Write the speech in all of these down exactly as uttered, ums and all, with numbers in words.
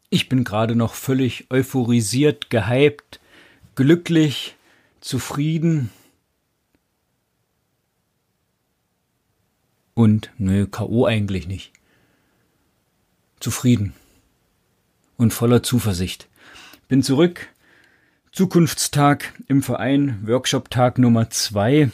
Ich bin gerade noch völlig euphorisiert, gehypt, glücklich, zufrieden und, nö, K O eigentlich nicht. Zufrieden und voller Zuversicht. Bin zurück, Zukunftstag im Verein, Workshop-Tag Nummer zwei.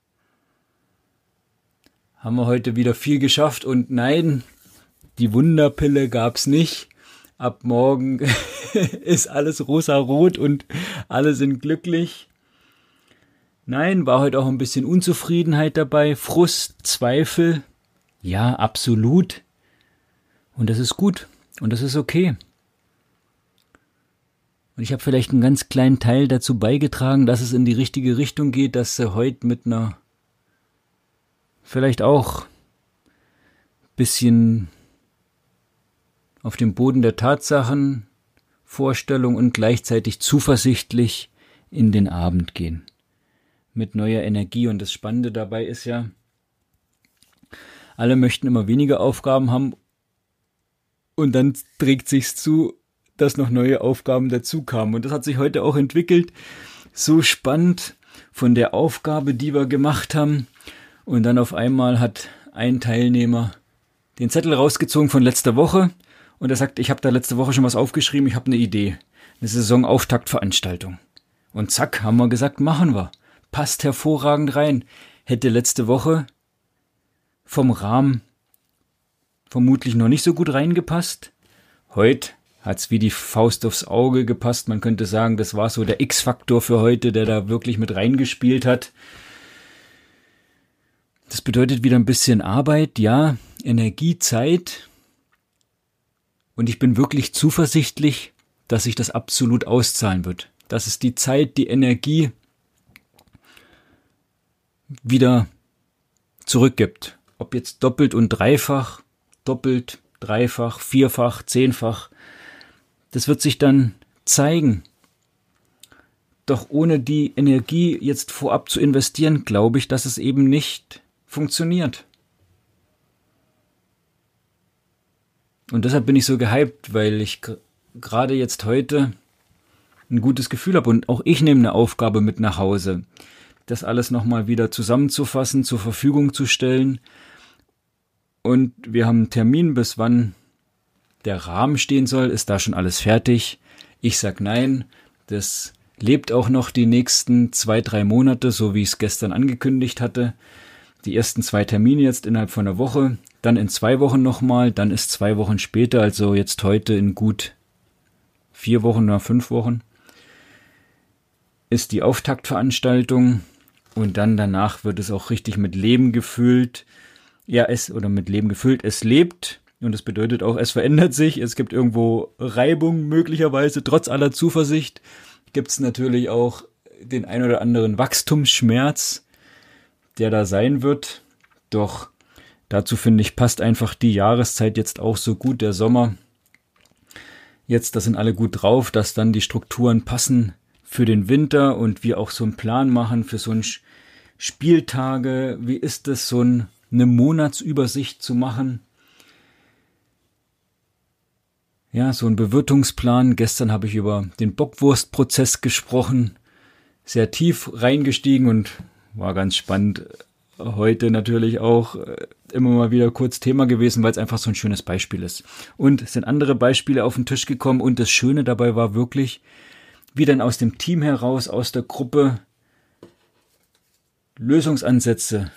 Haben wir heute wieder viel geschafft und nein, die Wunderpille gab's nicht. Ab morgen ist alles rosarot und alle sind glücklich. Nein, war heute auch ein bisschen Unzufriedenheit dabei, Frust, Zweifel. Ja, absolut. Und das ist gut und das ist okay. Und ich habe vielleicht einen ganz kleinen Teil dazu beigetragen, dass es in die richtige Richtung geht, dass sie heute mit einer vielleicht auch bisschen auf dem Boden der Tatsachen, Vorstellung und gleichzeitig zuversichtlich in den Abend gehen. Mit neuer Energie. Und das Spannende dabei ist ja, alle möchten immer weniger Aufgaben haben und dann trägt sich's zu, dass noch neue Aufgaben dazu kamen. Und das hat sich heute auch entwickelt. So spannend von der Aufgabe, die wir gemacht haben. Und dann auf einmal hat ein Teilnehmer den Zettel rausgezogen von letzter Woche. Und er sagt, ich habe da letzte Woche schon was aufgeschrieben, ich habe eine Idee. Eine Saisonauftaktveranstaltung. Und zack, haben wir gesagt, machen wir. Passt hervorragend rein. Hätte letzte Woche vom Rahmen vermutlich noch nicht so gut reingepasst. Heute hat's wie die Faust aufs Auge gepasst. Man könnte sagen, das war so der X-Faktor für heute, der da wirklich mit reingespielt hat. Das bedeutet wieder ein bisschen Arbeit, ja, Energie, Zeit. Und ich bin wirklich zuversichtlich, dass sich das absolut auszahlen wird. Dass es die Zeit, die Energie wieder zurückgibt. Ob jetzt doppelt und dreifach, doppelt, dreifach, vierfach, zehnfach. Das wird sich dann zeigen. Doch ohne die Energie jetzt vorab zu investieren, glaube ich, dass es eben nicht funktioniert. Und deshalb bin ich so gehypt, weil ich g- gerade jetzt heute ein gutes Gefühl habe. Und auch ich nehme eine Aufgabe mit nach Hause, das alles nochmal wieder zusammenzufassen, zur Verfügung zu stellen. Und wir haben einen Termin, bis wann der Rahmen stehen soll. Ist da schon alles fertig? Ich sag nein. Das lebt auch noch die nächsten zwei, drei Monate, so wie ich es gestern angekündigt hatte. Die ersten zwei Termine jetzt innerhalb von einer Woche. Dann in zwei Wochen nochmal, dann ist zwei Wochen später, also jetzt heute in gut vier Wochen oder fünf Wochen, ist die Auftaktveranstaltung und dann danach wird es auch richtig mit Leben gefüllt. Ja, es, oder mit Leben gefüllt, es lebt und das bedeutet auch, es verändert sich, es gibt irgendwo Reibung möglicherweise, trotz aller Zuversicht gibt es natürlich auch den ein oder anderen Wachstumsschmerz, der da sein wird, doch dazu finde ich, passt einfach die Jahreszeit jetzt auch so gut, der Sommer. Jetzt, da sind alle gut drauf, dass dann die Strukturen passen für den Winter und wir auch so einen Plan machen für so ein Spieltage. Wie ist es, so ein, eine Monatsübersicht zu machen? Ja, so ein Bewirtungsplan. Gestern habe ich über den Bockwurstprozess gesprochen, sehr tief reingestiegen und war ganz spannend. Heute natürlich auch immer mal wieder kurz Thema gewesen, weil es einfach so ein schönes Beispiel ist. Und es sind andere Beispiele auf den Tisch gekommen und das Schöne dabei war wirklich, wie dann aus dem Team heraus, aus der Gruppe Lösungsansätze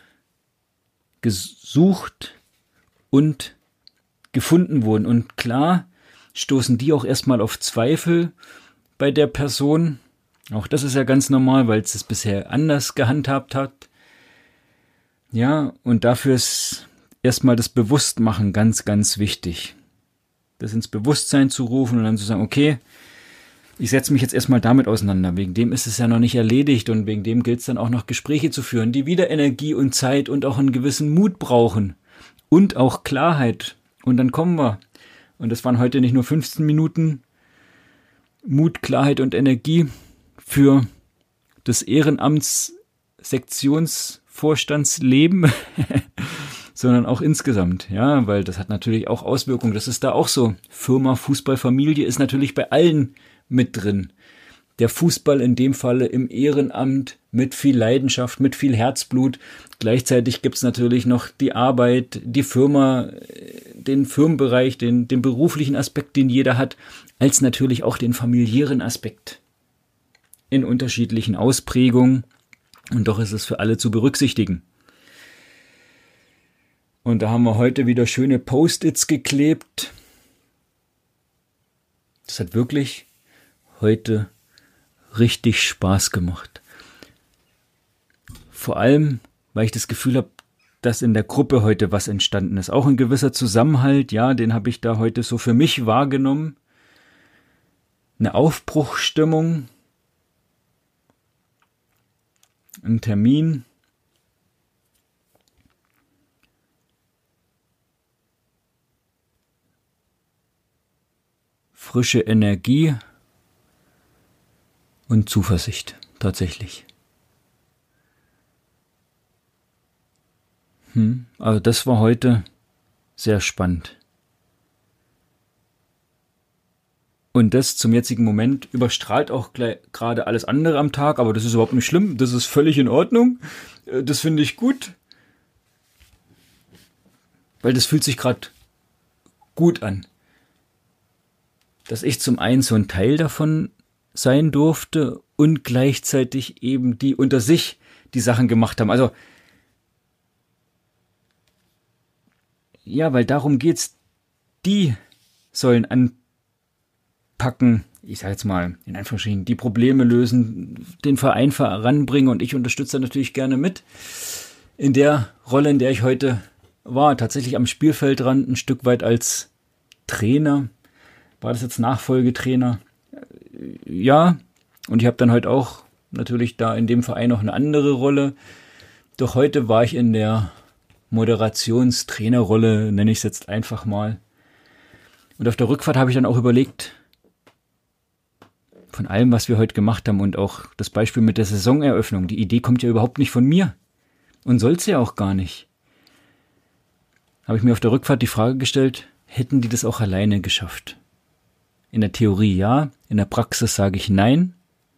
gesucht und gefunden wurden. Und klar stoßen die auch erstmal auf Zweifel bei der Person. Auch das ist ja ganz normal, weil es es bisher anders gehandhabt hat. Ja, und dafür ist erstmal das Bewusstmachen ganz, ganz wichtig. Das ins Bewusstsein zu rufen und dann zu sagen, okay, ich setze mich jetzt erstmal damit auseinander. Wegen dem ist es ja noch nicht erledigt und wegen dem gilt es dann auch noch Gespräche zu führen, die wieder Energie und Zeit und auch einen gewissen Mut brauchen und auch Klarheit. Und dann kommen wir. Und das waren heute nicht nur fünfzehn Minuten Mut, Klarheit und Energie für das Ehrenamtssektionsvorstandsleben, sondern auch insgesamt, ja, weil das hat natürlich auch Auswirkungen. Das ist da auch so. Firma, Fußball, Familie ist natürlich bei allen mit drin. Der Fußball in dem Falle im Ehrenamt mit viel Leidenschaft, mit viel Herzblut. Gleichzeitig gibt's natürlich noch die Arbeit, die Firma, den Firmenbereich, den, den beruflichen Aspekt, den jeder hat, als natürlich auch den familiären Aspekt in unterschiedlichen Ausprägungen. Und doch ist es für alle zu berücksichtigen. Und da haben wir heute wieder schöne Post-its geklebt. Das hat wirklich heute richtig Spaß gemacht. Vor allem, weil ich das Gefühl habe, dass in der Gruppe heute was entstanden ist. Auch ein gewisser Zusammenhalt, ja, den habe ich da heute so für mich wahrgenommen. Eine Aufbruchsstimmung. Ein Termin. Frische Energie und Zuversicht, tatsächlich. Hm, also das war heute sehr spannend. Und das zum jetzigen Moment überstrahlt auch gerade alles andere am Tag, aber das ist überhaupt nicht schlimm, das ist völlig in Ordnung, das finde ich gut, weil das fühlt sich gerade gut an, dass ich zum einen so ein Teil davon sein durfte und gleichzeitig eben die unter sich die Sachen gemacht haben. Also ja, weil darum geht's, die sollen anpacken, ich sage jetzt mal in Anführungsstrichen, die Probleme lösen, den Verein voranbringen und ich unterstütze natürlich gerne mit. In der Rolle, in der ich heute war, tatsächlich am Spielfeldrand ein Stück weit als Trainer. War das jetzt Nachfolgetrainer? Ja, und ich habe dann heute auch natürlich da in dem Verein noch eine andere Rolle. Doch heute war ich in der Moderationstrainerrolle, nenne ich es jetzt einfach mal. Und auf der Rückfahrt habe ich dann auch überlegt, von allem, was wir heute gemacht haben und auch das Beispiel mit der Saisoneröffnung, die Idee kommt ja überhaupt nicht von mir und soll es ja auch gar nicht. Habe ich mir auf der Rückfahrt die Frage gestellt, hätten die das auch alleine geschafft? In der Theorie ja, in der Praxis sage ich nein,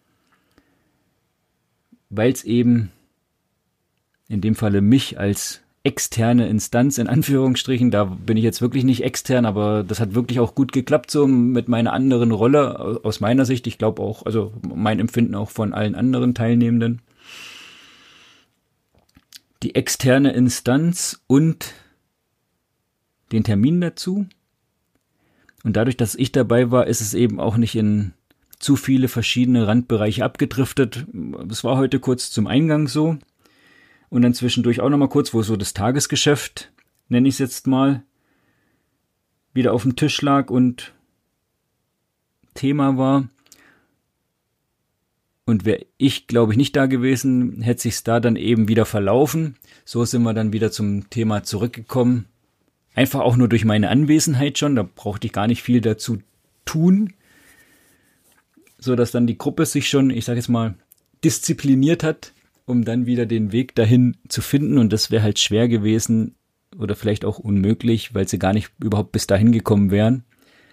weil es eben in dem Falle mich als externe Instanz, in Anführungsstrichen, da bin ich jetzt wirklich nicht extern, aber das hat wirklich auch gut geklappt so mit meiner anderen Rolle, aus meiner Sicht, ich glaube auch, also mein Empfinden auch von allen anderen Teilnehmenden. Die externe Instanz und den Termin dazu. Und dadurch, dass ich dabei war, ist es eben auch nicht in zu viele verschiedene Randbereiche abgedriftet. Es war heute kurz zum Eingang so. Und dann zwischendurch auch nochmal kurz, wo so das Tagesgeschäft, nenne ich es jetzt mal, wieder auf dem Tisch lag und Thema war. Und wäre ich, glaube ich, nicht da gewesen, hätte sich's da dann eben wieder verlaufen. So sind wir dann wieder zum Thema zurückgekommen. Einfach auch nur durch meine Anwesenheit schon, da brauchte ich gar nicht viel dazu tun, so dass dann die Gruppe sich schon, ich sage jetzt mal, diszipliniert hat, um dann wieder den Weg dahin zu finden. Und das wäre halt schwer gewesen oder vielleicht auch unmöglich, weil sie gar nicht überhaupt bis dahin gekommen wären,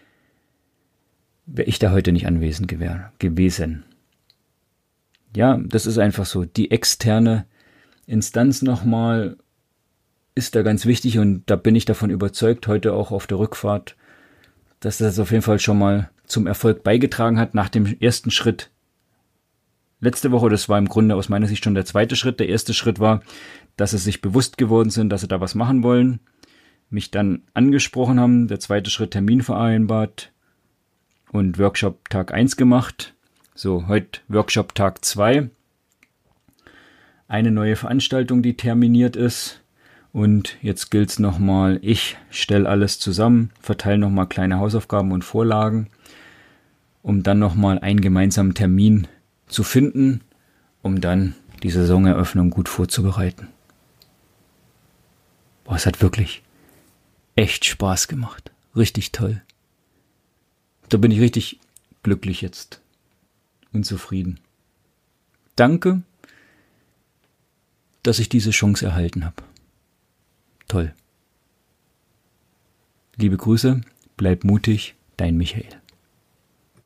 wäre ich da heute nicht anwesend gewesen. Ja, das ist einfach so. Die externe Instanz nochmal ist da ganz wichtig und da bin ich davon überzeugt, heute auch auf der Rückfahrt, dass das auf jeden Fall schon mal zum Erfolg beigetragen hat nach dem ersten Schritt. Letzte Woche, das war im Grunde aus meiner Sicht schon der zweite Schritt. Der erste Schritt war, dass sie sich bewusst geworden sind, dass sie da was machen wollen, mich dann angesprochen haben, der zweite Schritt Termin vereinbart und Workshop Tag eins gemacht. So, heute Workshop Tag zwei. Eine neue Veranstaltung, die terminiert ist. Und jetzt gilt es nochmal, ich stelle alles zusammen, verteile nochmal kleine Hausaufgaben und Vorlagen, um dann nochmal einen gemeinsamen Termin zu finden, um dann die Saisoneröffnung gut vorzubereiten. Boah, es hat wirklich echt Spaß gemacht. Richtig toll. Da bin ich richtig glücklich jetzt und zufrieden. Danke, dass ich diese Chance erhalten habe. Toll. Liebe Grüße, bleib mutig, dein Michael.